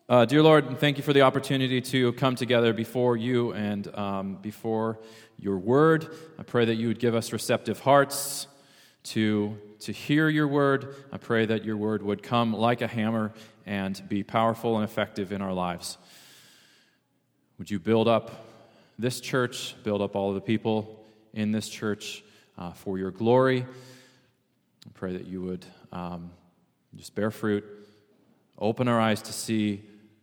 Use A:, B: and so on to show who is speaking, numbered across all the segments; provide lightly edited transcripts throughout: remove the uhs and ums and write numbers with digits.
A: Dear Lord, thank you for the opportunity to come together before you and before your word. I pray that you would give us receptive hearts to hear your word. I pray that your word would come like a hammer and be powerful and effective in our lives. Would you build up this church, build up all of the people in this church for your glory. I pray that you would just bear fruit, open our eyes to see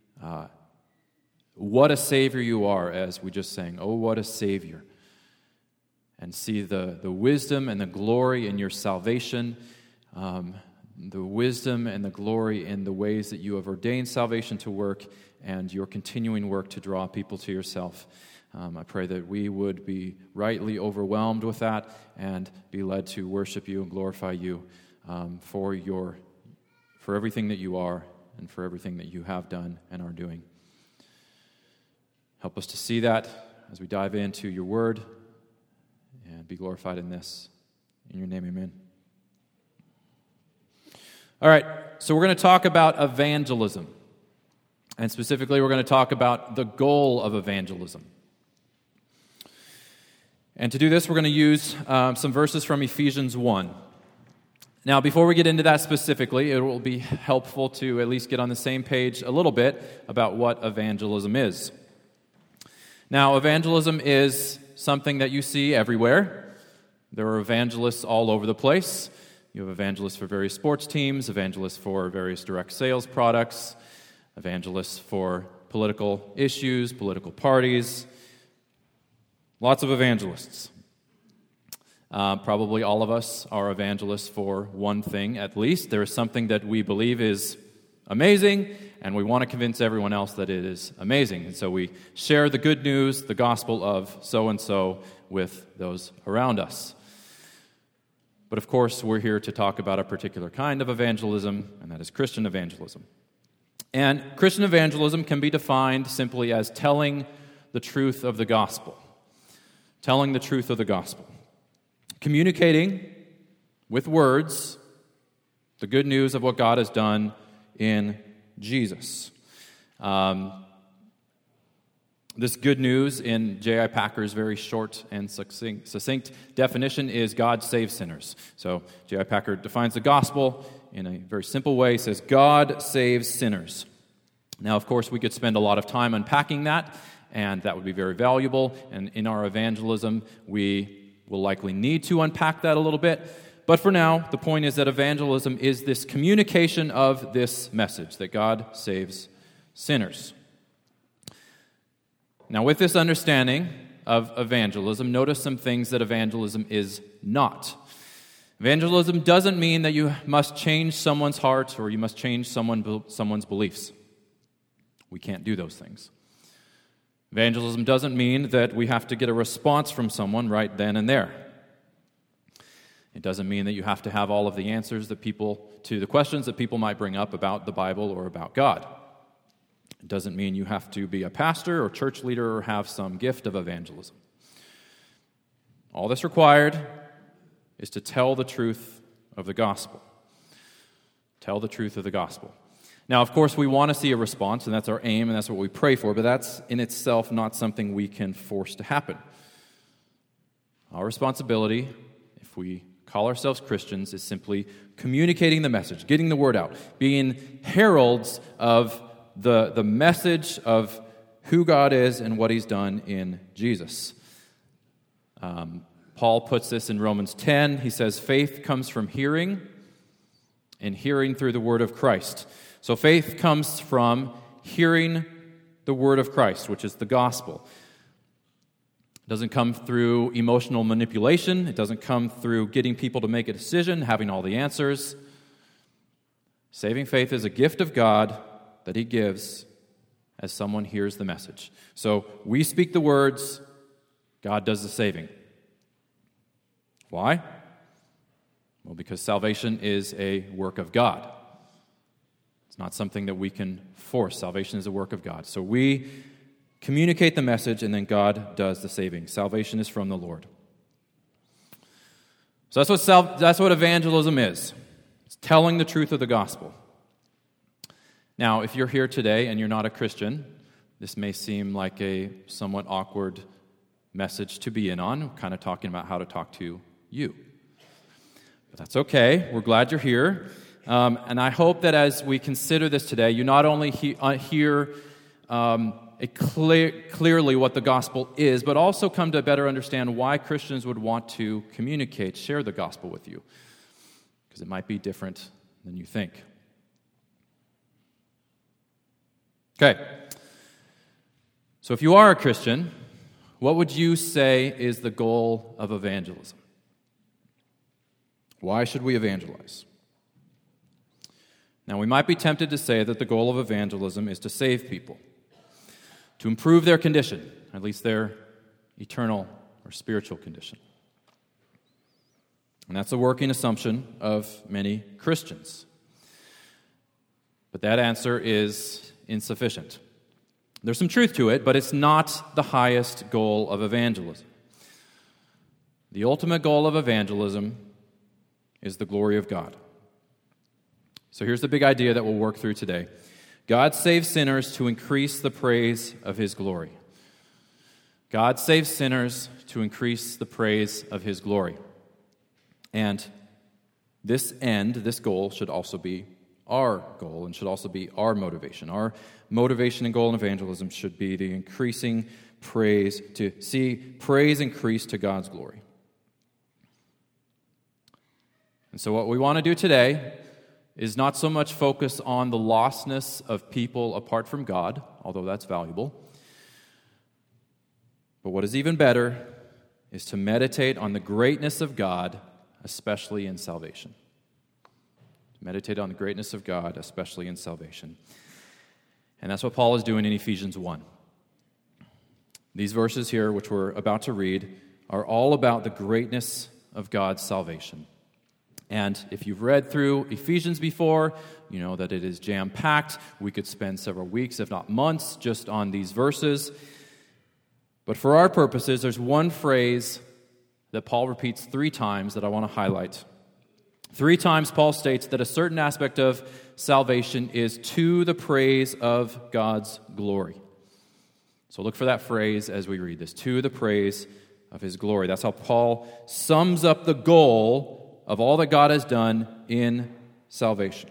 A: what a Savior you are, as we just sang, oh, what a Savior, and see the wisdom and the glory in your salvation, the wisdom and the glory in the ways that you have ordained salvation to work and your continuing work to draw people to yourself. I pray that we would be rightly overwhelmed with that and be led to worship you and glorify you for everything that you are and for everything that you have done and are doing. Help us to see that as we dive into your word and be glorified in this. In your name, amen. All right, so we're going to talk about evangelism. And specifically, we're going to talk about the goal of evangelism. And to do this, we're going to use some verses from Ephesians 1. Now, before we get into that specifically, it will be helpful to at least get on the same page a little bit about what evangelism is. Now, evangelism is something that you see everywhere. There are evangelists all over the place. You have evangelists for various sports teams, evangelists for various direct sales products, evangelists for political issues, political parties. Lots of evangelists. Probably all of us are evangelists for one thing at least. There is something that we believe is amazing, and we want to convince everyone else that it is amazing. And so we share the good news, the gospel of so-and-so with those around us. But of course, we're here to talk about a particular kind of evangelism, and that is Christian evangelism. And Christian evangelism can be defined simply as telling the truth of the gospel. Telling the truth of the gospel. Communicating with words the good news of what God has done in Jesus. This good news in J.I. Packer's very short and succinct definition is God saves sinners. So J.I. Packer defines the gospel in a very simple way. He says, God saves sinners. Now, of course, we could spend a lot of time unpacking that, and that would be very valuable. And in our evangelism, we will likely need to unpack that a little bit. But for now, the point is that evangelism is this communication of this message, that God saves sinners. Now, with this understanding of evangelism, notice some things that evangelism is not. Evangelism doesn't mean that you must change someone's heart or you must change someone's beliefs. We can't do those things. Evangelism doesn't mean that we have to get a response from someone right then and there. It doesn't mean that you have to have all of the answers to the questions that people might bring up about the Bible or about God. It doesn't mean you have to be a pastor or church leader or have some gift of evangelism. All that's required is to tell the truth of the gospel. Tell the truth of the gospel. Now, of course, we want to see a response, and that's our aim, and that's what we pray for, but that's in itself not something we can force to happen. Our responsibility, if we call ourselves Christians, is simply communicating the message, getting the word out, being heralds of the message of who God is and what He's done in Jesus. Paul puts this in Romans 10. He says, faith comes from hearing, and hearing through the word of Christ. So faith comes from hearing the word of Christ, which is the gospel. It doesn't come through emotional manipulation. It doesn't come through getting people to make a decision, having all the answers. Saving faith is a gift of God that He gives as someone hears the message. So we speak the words, God does the saving. Why? Well, because salvation is a work of God. It's not something that we can force. Salvation is a work of God. So we communicate the message, and then God does the saving. Salvation is from the Lord. So that's what evangelism is. It's telling the truth of the gospel. Now, if you're here today and you're not a Christian, this may seem like a somewhat awkward message to be in on. We're kind of talking about how to talk to you. But that's okay. We're glad you're here. And I hope that as we consider this today, you not only hear clearly what the gospel is, but also come to better understand why Christians would want to communicate, share the gospel with you, because it might be different than you think. Okay, so if you are a Christian, what would you say is the goal of evangelism? Why should we evangelize? Now, we might be tempted to say that the goal of evangelism is to save people, to improve their condition, at least their eternal or spiritual condition. And that's a working assumption of many Christians. But that answer is insufficient. There's some truth to it, but it's not the highest goal of evangelism. The ultimate goal of evangelism is the glory of God. So here's the big idea that we'll work through today. God saves sinners to increase the praise of His glory. God saves sinners to increase the praise of His glory. And this end, this goal, should also be our goal and should also be our motivation. Our motivation and goal in evangelism should be the increasing praise, to see praise increase to God's glory. And so what we want to do today is not so much focus on the lostness of people apart from God, although that's valuable, but what is even better is to meditate on the greatness of God, especially in salvation. Meditate on the greatness of God, especially in salvation. And that's what Paul is doing in Ephesians 1. These verses here, which we're about to read, are all about the greatness of God's salvation. And if you've read through Ephesians before, you know that it is jam-packed. We could spend several weeks, if not months, just on these verses. But for our purposes, there's one phrase that Paul repeats 3 times that I want to highlight. 3 times Paul states that a certain aspect of salvation is to the praise of God's glory. So look for that phrase as we read this, to the praise of His glory. That's how Paul sums up the goal of all that God has done in salvation.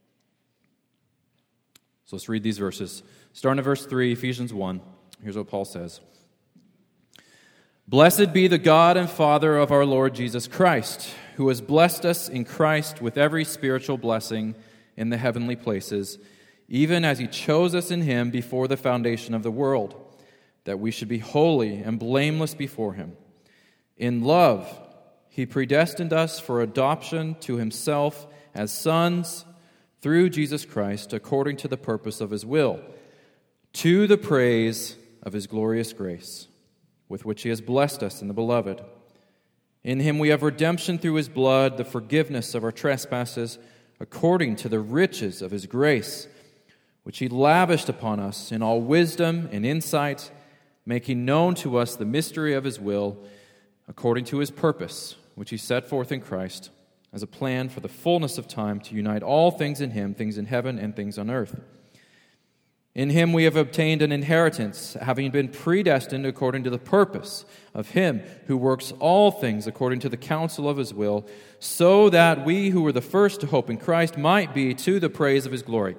A: So let's read these verses. Starting at verse 3, Ephesians 1. Here's what Paul says. Blessed be the God and Father of our Lord Jesus Christ, who has blessed us in Christ with every spiritual blessing in the heavenly places, even as He chose us in Him before the foundation of the world, that we should be holy and blameless before Him. In love, He predestined us for adoption to Himself as sons through Jesus Christ, according to the purpose of His will, to the praise of His glorious grace, with which He has blessed us in the Beloved. In Him we have redemption through His blood, the forgiveness of our trespasses, according to the riches of His grace, which He lavished upon us in all wisdom and insight, making known to us the mystery of His will, according to His purpose, which He set forth in Christ, as a plan for the fullness of time to unite all things in Him, things in heaven and things on earth. In Him we have obtained an inheritance, having been predestined according to the purpose of Him who works all things according to the counsel of His will, so that we who were the first to hope in Christ might be to the praise of His glory.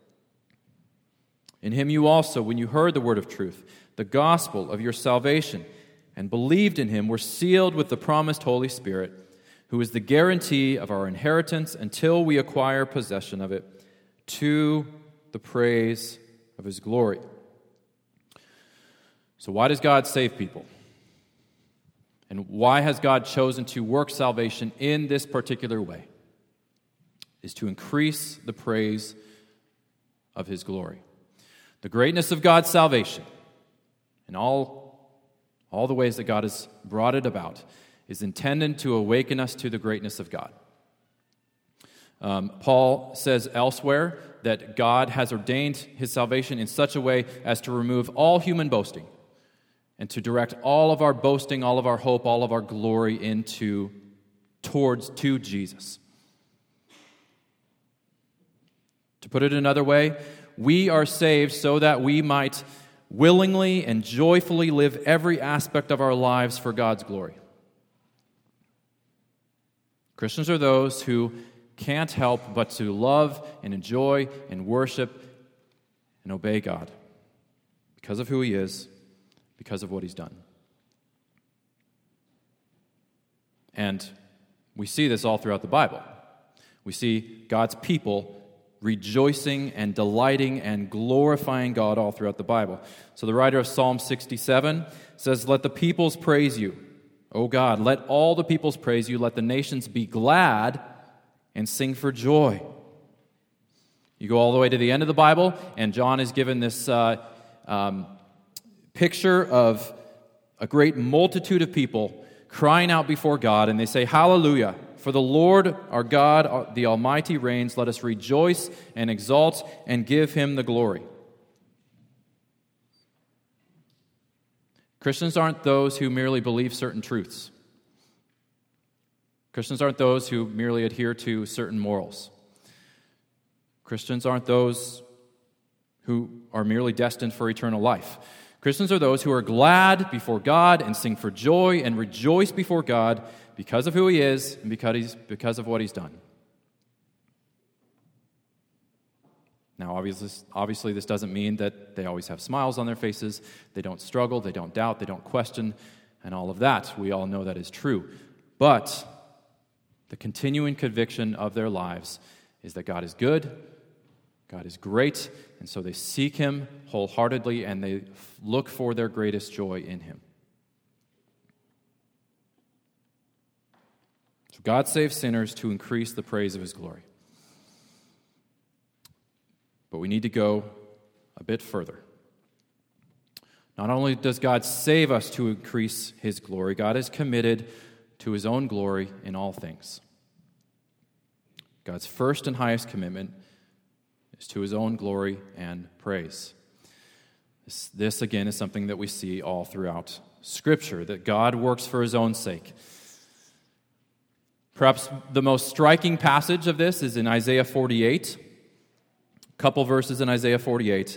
A: In Him you also, when you heard the word of truth, the gospel of your salvation, and believed in Him, were sealed with the promised Holy Spirit, who is the guarantee of our inheritance until we acquire possession of it, to the praise of His glory. So why does God save people? And why has God chosen to work salvation in this particular way? Is to increase the praise of His glory. The greatness of God's salvation, and all the ways that God has brought it about, is intended to awaken us to the greatness of God. Paul says elsewhere that God has ordained His salvation in such a way as to remove all human boasting and to direct all of our boasting, all of our hope, all of our glory to Jesus. To put it another way, we are saved so that we might willingly and joyfully live every aspect of our lives for God's glory. Christians are those who can't help but to love and enjoy and worship and obey God because of who He is, because of what He's done. And we see this all throughout the Bible. We see God's people rejoicing and delighting and glorifying God all throughout the Bible. So the writer of Psalm 67 says, "Let the peoples praise you, O God. Let all the peoples praise you. Let the nations be glad and sing for joy." You go all the way to the end of the Bible, and John is given this picture of a great multitude of people crying out before God, and they say, "Hallelujah, for the Lord our God, the Almighty reigns. Let us rejoice and exalt and give Him the glory." Christians aren't those who merely believe certain truths. Christians aren't those who merely adhere to certain morals. Christians aren't those who are merely destined for eternal life. Christians are those who are glad before God and sing for joy and rejoice before God because of who He is and because of what He's done. Now, obviously, this doesn't mean that they always have smiles on their faces, they don't struggle, they don't doubt, they don't question, and all of that. We all know that is true. But the continuing conviction of their lives is that God is good, God is great, and so they seek Him wholeheartedly and they look for their greatest joy in Him. So God saves sinners to increase the praise of His glory. But we need to go a bit further. Not only does God save us to increase His glory, God is committed to His own glory in all things. God's first and highest commitment is to His own glory and praise. This again, is something that we see all throughout Scripture, that God works for His own sake. Perhaps the most striking passage of this is in Isaiah 48. A couple verses in Isaiah 48.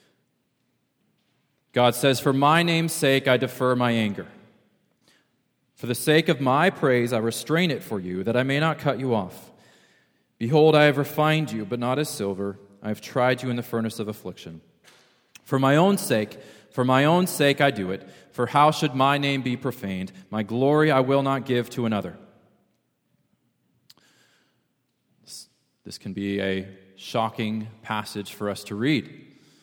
A: God says, "For my name's sake I defer my anger. For the sake of my praise I restrain it for you, that I may not cut you off. Behold, I have refined you, but not as silver. I have tried you in the furnace of affliction. For my own sake I do it. For how should my name be profaned? My glory I will not give to another." This can be a shocking passage for us to read.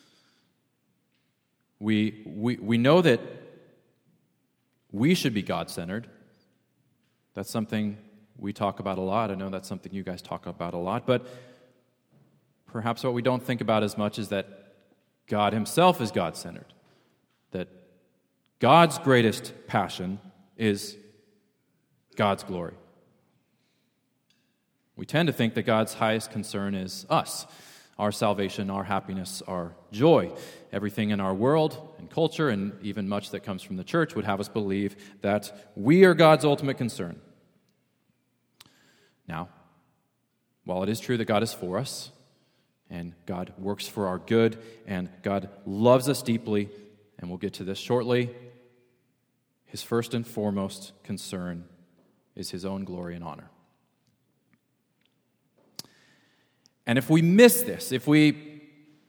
A: We know that we should be God-centered. That's something we talk about a lot. I know that's something you guys talk about a lot. But perhaps what we don't think about as much is that God Himself is God-centered. That God's greatest passion is God's glory. We tend to think that God's highest concern is us, our salvation, our happiness, our joy. Everything in our world and culture, and even much that comes from the church, would have us believe that we are God's ultimate concern. Now, while it is true that God is for us, and God works for our good, and God loves us deeply, and we'll get to this shortly, His first and foremost concern is His own glory and honor. And if we miss this, if we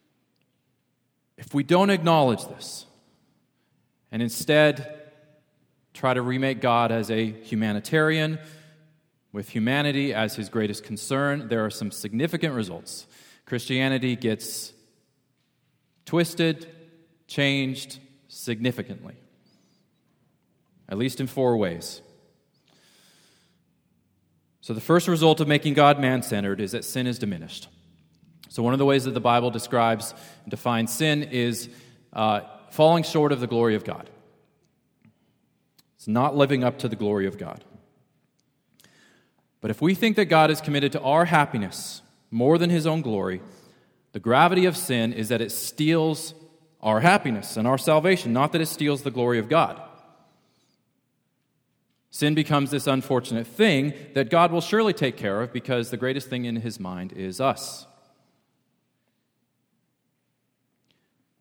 A: don't acknowledge this, and instead try to remake God as a humanitarian, with humanity as His greatest concern, there are some significant results. Christianity gets twisted, changed significantly, at least in 4 ways. So the first result of making God man-centered is that sin is diminished. So one of the ways that the Bible describes and defines sin is falling short of the glory of God. It's not living up to the glory of God. But if we think that God is committed to our happiness more than His own glory, the gravity of sin is that it steals our happiness and our salvation, not that it steals the glory of God. Sin becomes this unfortunate thing that God will surely take care of because the greatest thing in His mind is us.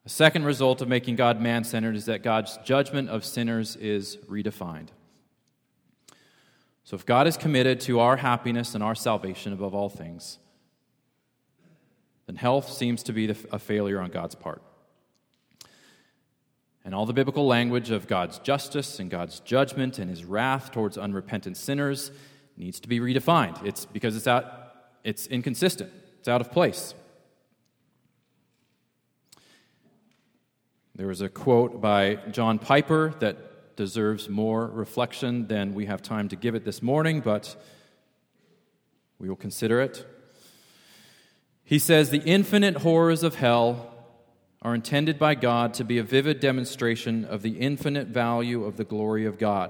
A: A second result of making God man-centered is that God's judgment of sinners is redefined. So if God is committed to our happiness and our salvation above all things, then hell seems to be a failure on God's part. And all the biblical language of God's justice and God's judgment and his wrath towards unrepentant sinners needs to be redefined. It's because it's inconsistent. It's out of place. There was a quote by John Piper that deserves more reflection than we have time to give it this morning, but we will consider it. He says, "The infinite horrors of hell are intended by God to be a vivid demonstration of the infinite value of the glory of God.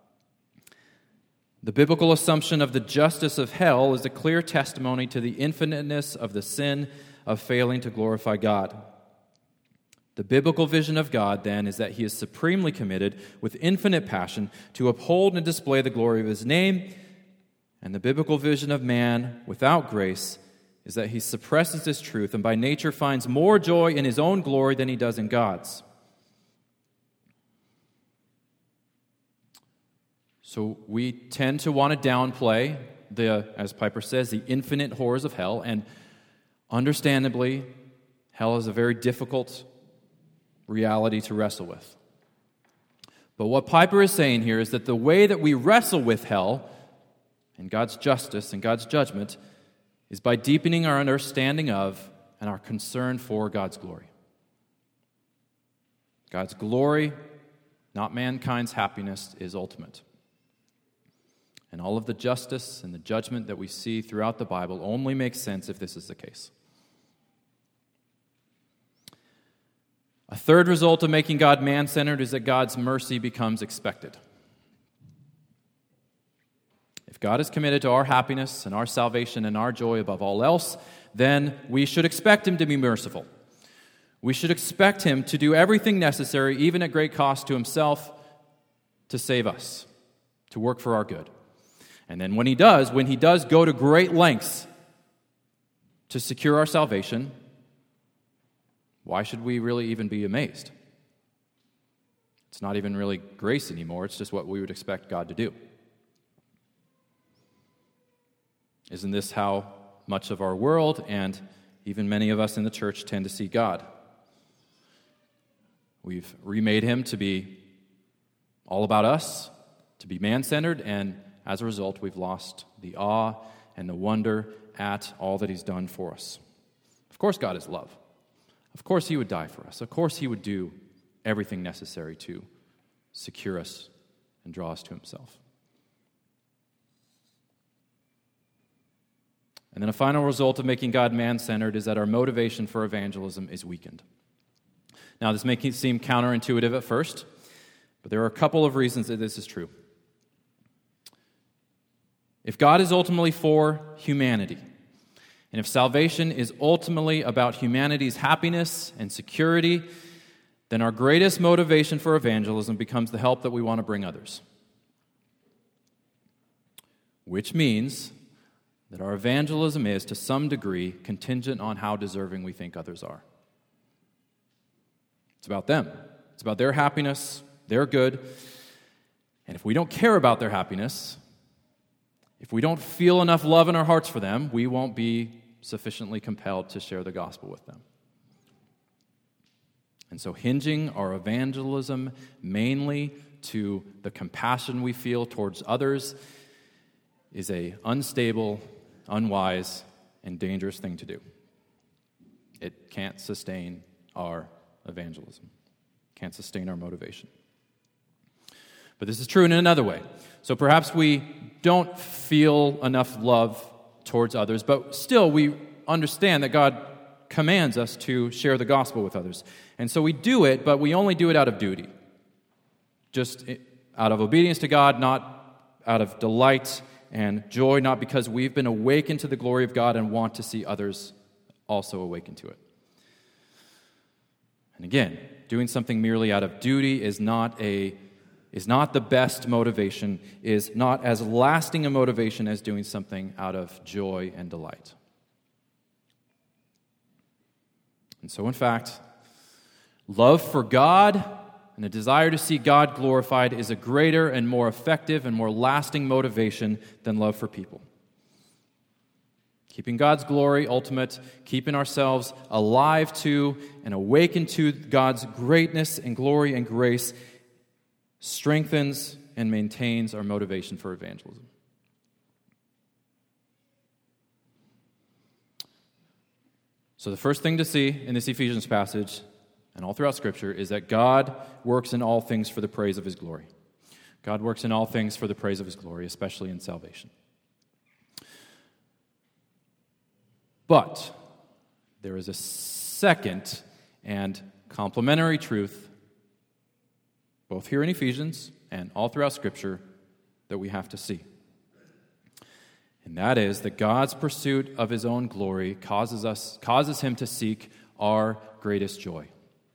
A: The biblical assumption of the justice of hell is a clear testimony to the infiniteness of the sin of failing to glorify God. The biblical vision of God, then, is that he is supremely committed with infinite passion to uphold and display the glory of his name, and the biblical vision of man without grace is that he suppresses this truth and by nature finds more joy in his own glory than he does in God's." So we tend to want to downplay as Piper says, the infinite horrors of hell, and understandably, hell is a very difficult reality to wrestle with. But what Piper is saying here is that the way that we wrestle with hell and God's justice and God's judgment is by deepening our understanding of and our concern for God's glory. God's glory, not mankind's happiness, is ultimate. And all of the justice and the judgment that we see throughout the Bible only makes sense if this is the case. A third result of making God man-centered is that God's mercy becomes expected. If God is committed to our happiness and our salvation and our joy above all else, then we should expect him to be merciful. We should expect him to do everything necessary, even at great cost to himself, to save us, to work for our good. And then when he does go to great lengths to secure our salvation, why should we really even be amazed? It's not even really grace anymore. It's just what we would expect God to do. Isn't this how much of our world and even many of us in the church tend to see God? We've remade him to be all about us, to be man-centered, and as a result, we've lost the awe and the wonder at all that he's done for us. Of course, God is love. Of course, he would die for us. Of course, he would do everything necessary to secure us and draw us to himself. And then a final result of making God man-centered is that our motivation for evangelism is weakened. Now, this may seem counterintuitive at first, but there are a couple of reasons that this is true. If God is ultimately for humanity, and if salvation is ultimately about humanity's happiness and security, then our greatest motivation for evangelism becomes the help that we want to bring others. Which means that our evangelism is, to some degree, contingent on how deserving we think others are. It's about them. It's about their happiness, their good. And if we don't care about their happiness, if we don't feel enough love in our hearts for them, we won't be sufficiently compelled to share the gospel with them. And so hinging our evangelism mainly to the compassion we feel towards others is an unstable, unwise, and dangerous thing to do. It can't sustain our evangelism, can't sustain our motivation. But this is true in another way. So perhaps we don't feel enough love towards others, but still we understand that God commands us to share the gospel with others. And so we do it, but we only do it out of duty. Just out of obedience to God, not out of delight and joy, not because we've been awakened to the glory of God and want to see others also awakened to it. And again, doing something merely out of duty is not the best motivation, is not as lasting a motivation as doing something out of joy and delight. And so, in fact, love for God and a desire to see God glorified is a greater and more effective and more lasting motivation than love for people. Keeping God's glory ultimate, keeping ourselves alive to and awakened to God's greatness and glory and grace strengthens and maintains our motivation for evangelism. So the first thing to see in this Ephesians passage and all throughout Scripture is that God works in all things for the praise of His glory. God works in all things for the praise of His glory, especially in salvation. But there is a second and complementary truth, both here in Ephesians and all throughout Scripture, that we have to see. And that is that God's pursuit of His own glory causes Him to seek our greatest joy.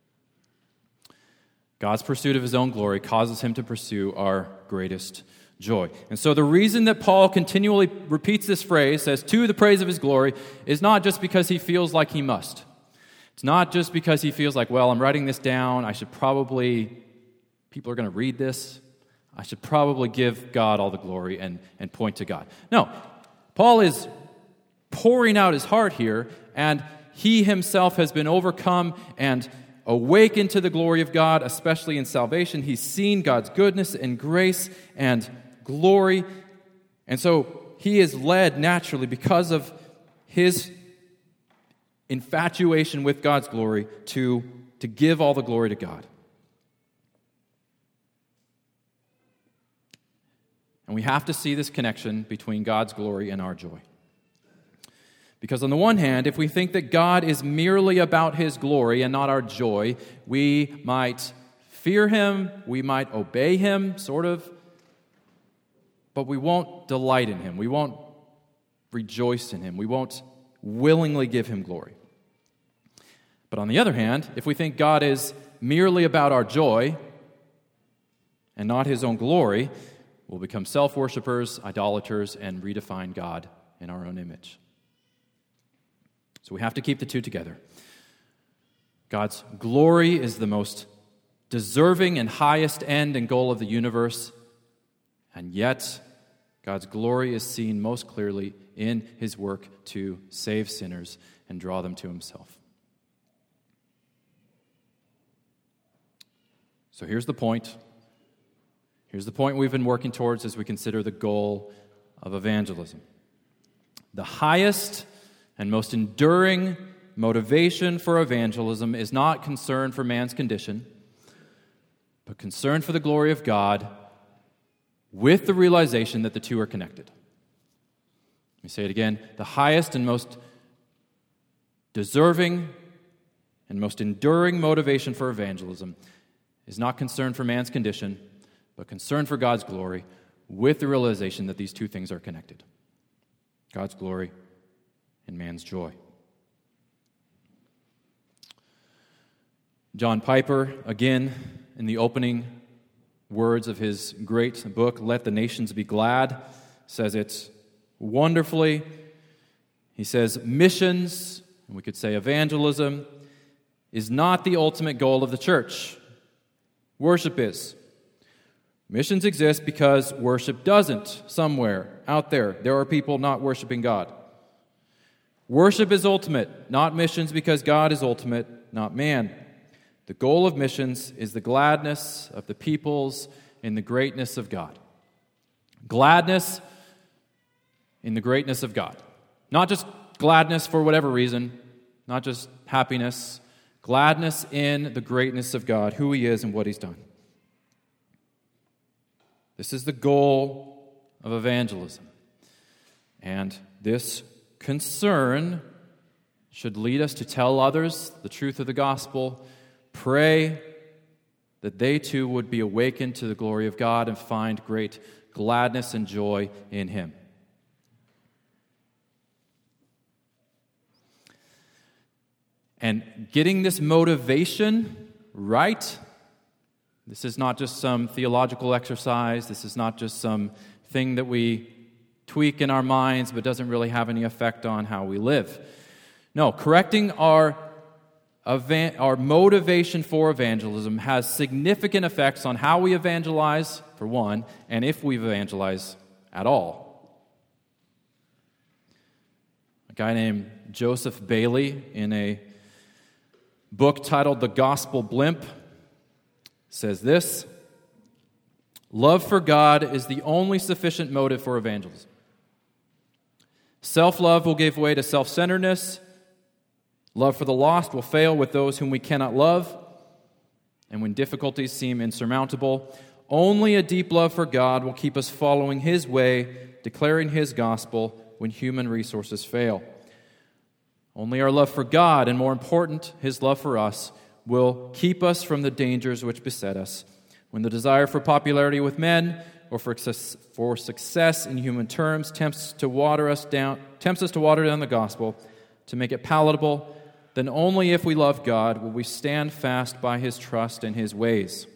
A: God's pursuit of His own glory causes Him to pursue our greatest joy. And so the reason that Paul continually repeats this phrase, says, to the praise of His glory, is not just because he feels like he must. It's not just because he feels like, well, I'm writing this down, people are going to read this, I should probably give God all the glory and point to God. No, Paul is pouring out his heart here, and he himself has been overcome and awakened to the glory of God, especially in salvation. He's seen God's goodness and grace and glory. And so he is led naturally because of his infatuation with God's glory to give all the glory to God. And we have to see this connection between God's glory and our joy. Because on the one hand, if we think that God is merely about His glory and not our joy, we might fear Him, we might obey Him, sort of, but we won't delight in Him. We won't rejoice in Him. We won't willingly give Him glory. But on the other hand, if we think God is merely about our joy and not His own glory, we'll become self-worshipers, idolaters, and redefine God in our own image. So we have to keep the two together. God's glory is the most deserving and highest end and goal of the universe, and yet God's glory is seen most clearly in His work to save sinners and draw them to Himself. So here's the point. Here's the point we've been working towards as we consider the goal of evangelism. The highest and most enduring motivation for evangelism is not concern for man's condition, but concern for the glory of God with the realization that the two are connected. Let me say it again. The highest and most deserving and most enduring motivation for evangelism is not concern for man's condition, but concern for God's glory with the realization that these two things are connected. God's glory and man's joy. John Piper, again, in the opening words of his great book, Let the Nations Be Glad, says it wonderfully. He says, missions, and we could say evangelism, is not the ultimate goal of the church. Worship is. Missions exist because worship doesn't somewhere out there. There are people not worshiping God. Worship is ultimate, not missions, because God is ultimate, not man. The goal of missions is the gladness of the peoples in the greatness of God. Gladness in the greatness of God. Not just gladness for whatever reason, not just happiness. Gladness in the greatness of God, who He is and what He's done. This is the goal of evangelism. And this concern should lead us to tell others the truth of the gospel, pray that they too would be awakened to the glory of God and find great gladness and joy in Him. And getting this motivation right, this is not just some theological exercise. This is not just some thing that we tweak in our minds but doesn't really have any effect on how we live. No, correcting our our motivation for evangelism has significant effects on how we evangelize, for one, and if we evangelize at all. A guy named Joseph Bailey, in a book titled The Gospel Blimp, says this: love for God is the only sufficient motive for evangelism. Self-love will give way to self-centeredness. Love for the lost will fail with those whom we cannot love. And when difficulties seem insurmountable, only a deep love for God will keep us following His way, declaring His gospel when human resources fail. Only our love for God, and more important, His love for us, will keep us from the dangers which beset us. When the desire for popularity with men or for success in human terms tempts us to water down the gospel, to make it palatable, then only if we love God will we stand fast by His trust and His ways.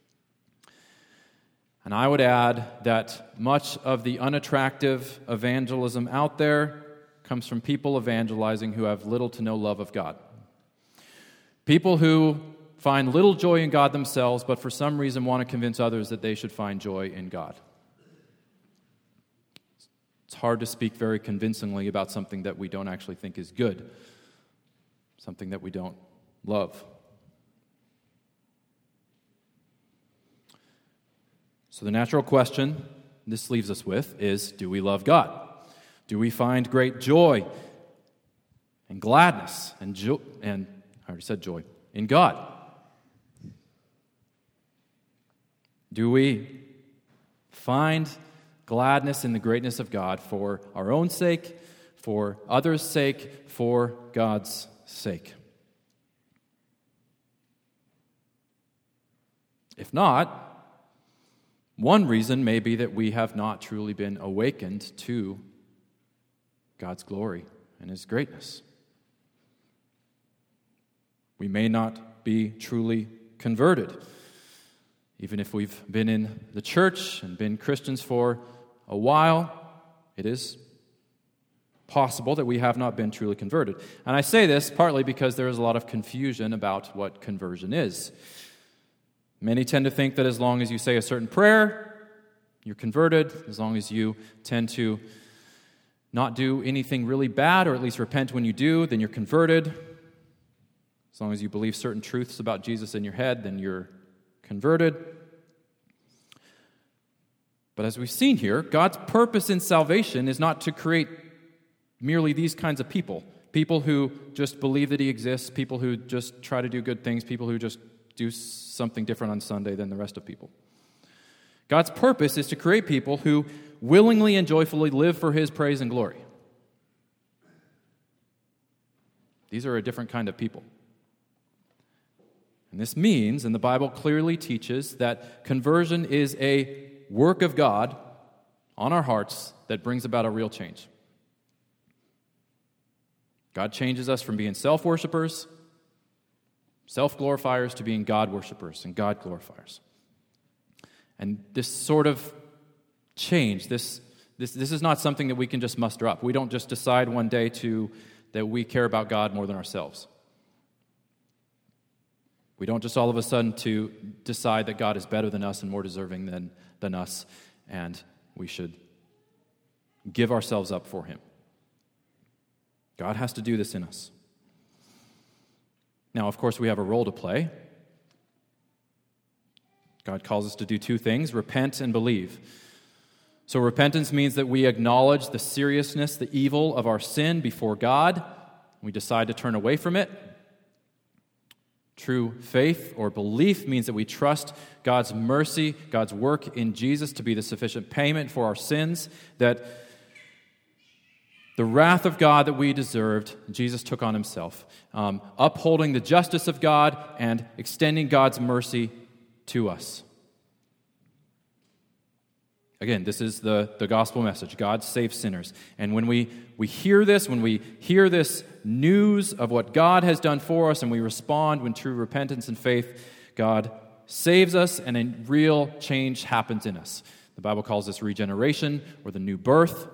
A: And I would add that much of the unattractive evangelism out there comes from people evangelizing who have little to no love of God. People who find little joy in God themselves, but for some reason want to convince others that they should find joy in God. It's hard to speak very convincingly about something that we don't actually think is good, something that we don't love. So the natural question this leaves us with is, do we love God? Do we find great joy and gladness and I already said joy, in God? Do we find gladness in the greatness of God for our own sake, for others' sake, for God's sake? If not, one reason may be that we have not truly been awakened to God's glory and His greatness. We may not be truly converted. Even if we've been in the church and been Christians for a while, it is possible that we have not been truly converted. And I say this partly because there is a lot of confusion about what conversion is. Many tend to think that as long as you say a certain prayer, you're converted. As long as you tend to not do anything really bad, or at least repent when you do, then you're converted. As long as you believe certain truths about Jesus in your head, then you're converted. But as we've seen here, God's purpose in salvation is not to create merely these kinds of people. People who just believe that He exists, people who just try to do good things, people who just do something different on Sunday than the rest of people. God's purpose is to create people who willingly and joyfully live for His praise and glory. These are a different kind of people. And this means, and the Bible clearly teaches, that conversion is a work of God on our hearts that brings about a real change. God changes us from being self-worshipers, self-glorifiers, to being God-worshipers and God-glorifiers. And this sort of change, this is not something that we can just muster up. We don't just decide one day that we care about God more than ourselves. We don't just all of a sudden to decide that God is better than us and more deserving than us, and we should give ourselves up for Him. God has to do this in us. Now, of course, we have a role to play. God calls us to do two things: repent and believe. So repentance means that we acknowledge the seriousness, the evil of our sin before God. We decide to turn away from it. True faith or belief means that we trust God's mercy, God's work in Jesus to be the sufficient payment for our sins, that the wrath of God that we deserved, Jesus took on Himself, upholding the justice of God and extending God's mercy to us. Again, this is the gospel message. God saves sinners. And when we hear this, when we hear this news of what God has done for us, and we respond with true repentance and faith, God saves us, and a real change happens in us. The Bible calls this regeneration, or the new birth.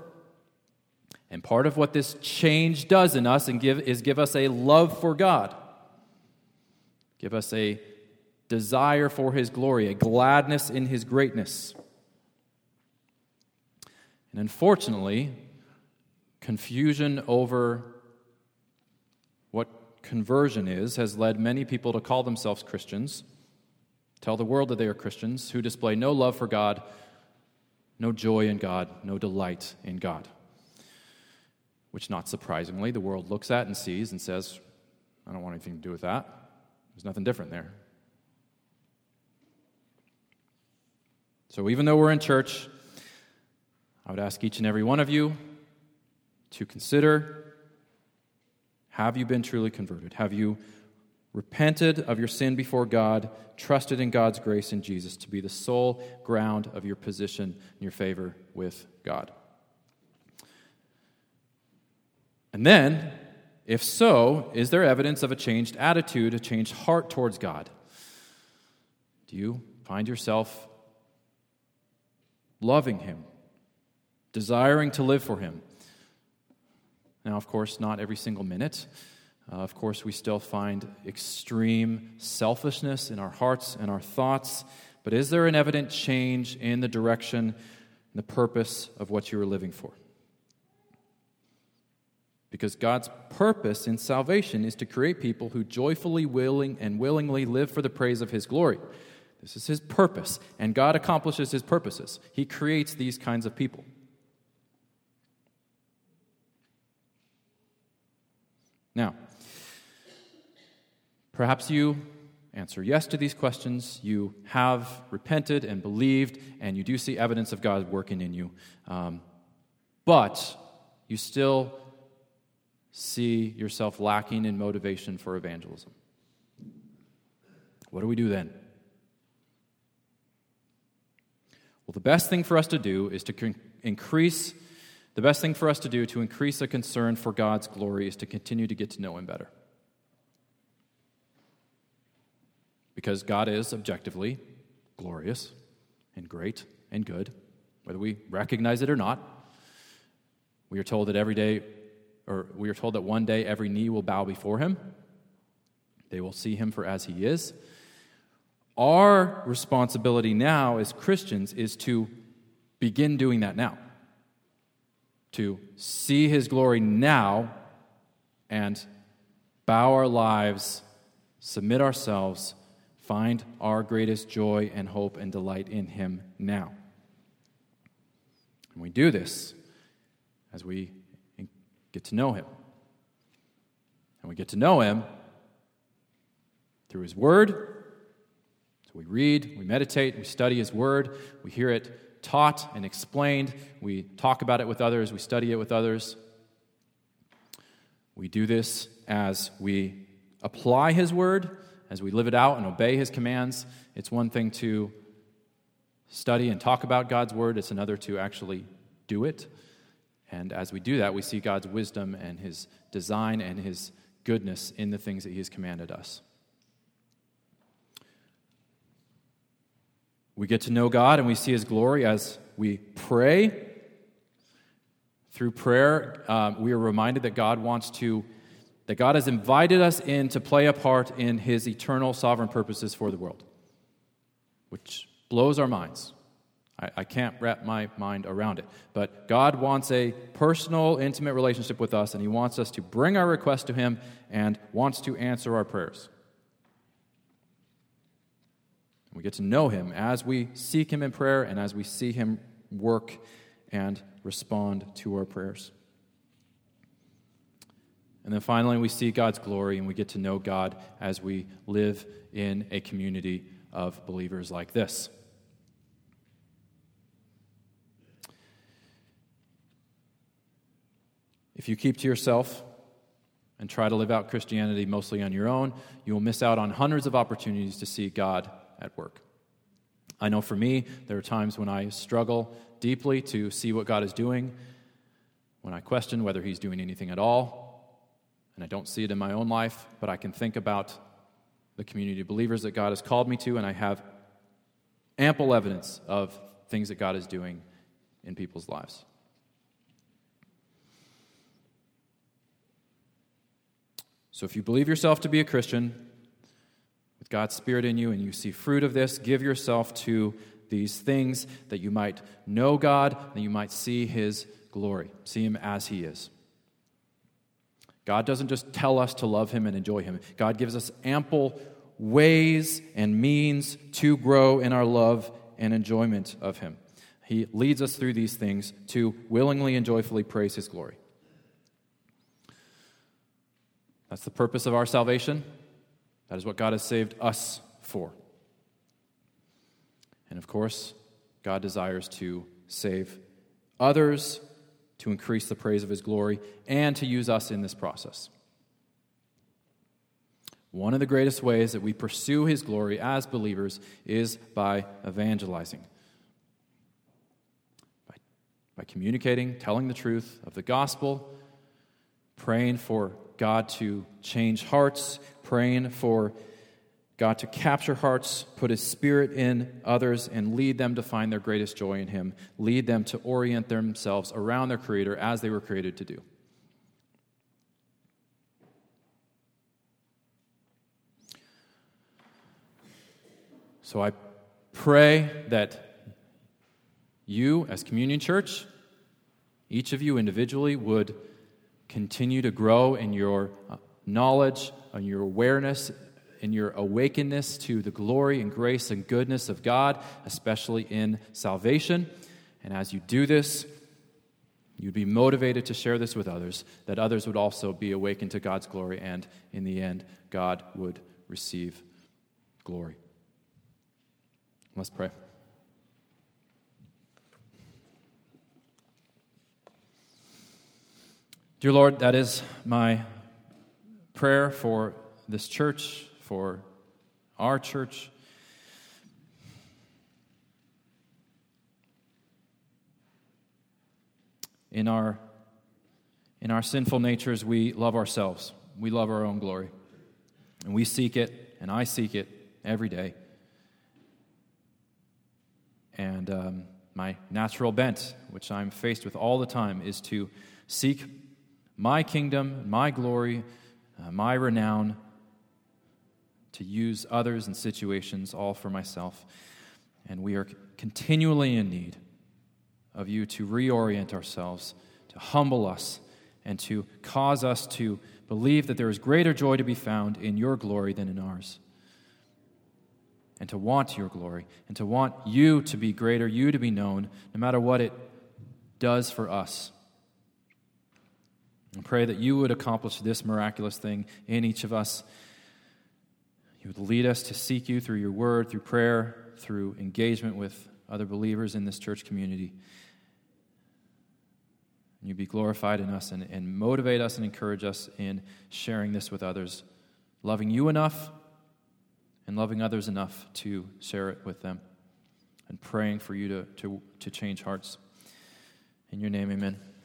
A: And part of what this change does in us is give us a love for God. Give us a desire for his glory, a gladness in his greatness. And unfortunately, confusion over what conversion is has led many people to call themselves Christians, tell the world that they are Christians, who display no love for God, no joy in God, no delight in God. Which, not surprisingly, the world looks at and sees and says, I don't want anything to do with that. There's nothing different there. So even though we're in church, I would ask each and every one of you to consider, have you been truly converted? Have you repented of your sin before God, trusted in God's grace in Jesus to be the sole ground of your position and your favor with God? And then, if so, is there evidence of a changed attitude, a changed heart towards God? Do you find yourself loving him, desiring to live for him? Now, of course, not every single minute. Of course, we still find extreme selfishness in our hearts and our thoughts. But is there an evident change in the direction and the purpose of what you are living for? Because God's purpose in salvation is to create people who joyfully, willingly live for the praise of his glory. This is his purpose, and God accomplishes his purposes. He creates these kinds of people. Now, perhaps you answer yes to these questions. You have repented and believed, and you do see evidence of God working in you. But you still see yourself lacking in motivation for evangelism. What do we do then? Well, the best thing for us to do is to increase a concern for God's glory is to continue to get to know him better. Because God is objectively glorious and great and good, whether we recognize it or not. We are told that one day every knee will bow before him. They will see him for as he is. Our responsibility now as Christians is to begin doing that now. To see his glory now and bow our lives, submit ourselves, find our greatest joy and hope and delight in him now. And we do this as we get to know him. And we get to know him through his word. So we read, we meditate, we study his word, we hear it taught and explained, we talk about it with others, we study it with others. We do this as we apply his word, as we live it out and obey his commands. It's one thing to study and talk about God's word, it's another to actually do it. And as we do that, we see God's wisdom and his design and his goodness in the things that he has commanded us. We get to know God and we see his glory as we pray. Through prayer, we are reminded that God has invited us in to play a part in his eternal sovereign purposes for the world, which blows our minds. I can't wrap my mind around it. But God wants a personal, intimate relationship with us, and he wants us to bring our request to him and wants to answer our prayers. We get to know him as we seek him in prayer and as we see him work and respond to our prayers. And then finally, we see God's glory and we get to know God as we live in a community of believers like this. If you keep to yourself and try to live out Christianity mostly on your own, you will miss out on hundreds of opportunities to see God at work. I know for me, there are times when I struggle deeply to see what God is doing, when I question whether he's doing anything at all, and I don't see it in my own life, but I can think about the community of believers that God has called me to, and I have ample evidence of things that God is doing in people's lives. So if you believe yourself to be a Christian, with God's Spirit in you and you see fruit of this, give yourself to these things that you might know God, that you might see His glory, see Him as He is. God doesn't just tell us to love Him and enjoy Him. God gives us ample ways and means to grow in our love and enjoyment of Him. He leads us through these things to willingly and joyfully praise His glory. That's the purpose of our salvation. That is what God has saved us for. And of course, God desires to save others, to increase the praise of His glory, and to use us in this process. One of the greatest ways that we pursue His glory as believers is by evangelizing. By communicating, telling the truth of the gospel, praying for God to change hearts, praying for God to capture hearts, put His Spirit in others, and lead them to find their greatest joy in Him, lead them to orient themselves around their Creator as they were created to do. So I pray that you, as Communion Church, each of you individually, would continue to grow in your knowledge, in your awareness, in your awakenness to the glory and grace and goodness of God, especially in salvation. And as you do this, you'd be motivated to share this with others, that others would also be awakened to God's glory, and in the end, God would receive glory. Let's pray. Dear Lord, that is my prayer for this church, for our church. In our sinful natures, we love ourselves. We love our own glory. And we seek it, and I seek it every day. And my natural bent, which I'm faced with all the time, is to seek my kingdom, my glory, my renown, to use others and situations all for myself. And we are continually in need of you to reorient ourselves, to humble us, and to cause us to believe that there is greater joy to be found in your glory than in ours. And to want your glory, and to want you to be greater, you to be known, no matter what it does for us. And pray that you would accomplish this miraculous thing in each of us. You would lead us to seek you through your word, through prayer, through engagement with other believers in this church community. And you be glorified in us and motivate us and encourage us in sharing this with others, loving you enough and loving others enough to share it with them, and praying for you to change hearts. In your name, amen.